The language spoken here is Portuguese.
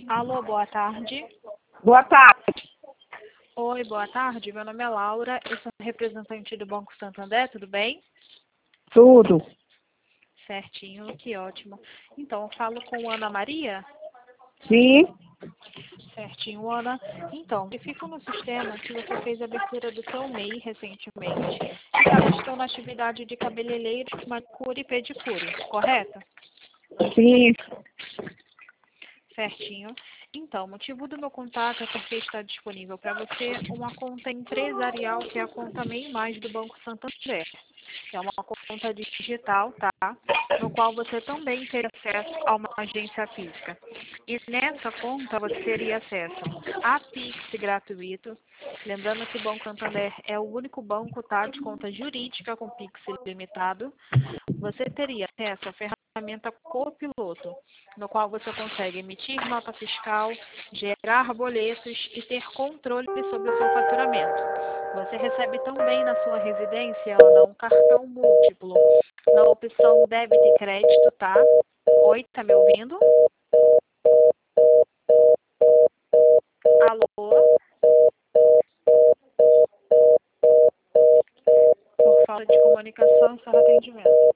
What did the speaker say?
Alô, boa tarde. Boa tarde. Oi, boa tarde. Meu nome é Laura, eu sou representante do Banco Santander, tudo bem? Tudo. Certinho, que ótimo. Então, eu falo com Ana Maria? Sim. Certinho, Ana. Então, verifico no sistema que você fez a abertura do seu MEI recentemente e cadastrou na atividade de cabeleireiros, manicure e pedicure, correto? Sim. Certinho. Então, o motivo do meu contato é porque está disponível para você uma conta empresarial, que é a conta MEI Mais do Banco Santander. É uma conta digital, tá? No qual você também teria acesso a uma agência física. E nessa conta você teria acesso a Pix gratuito. Lembrando que o Banco Santander é o único banco, tá, de conta jurídica com Pix ilimitado. Você teria acesso à ferramenta Copiloto, no qual você consegue emitir nota fiscal, gerar boletos e ter controle sobre o seu faturamento. Você recebe também na sua residência, Ana, um cartão múltiplo na opção débito e crédito, tá? Oi, tá me ouvindo? Alô? Por falta de comunicação, encerra atendimento.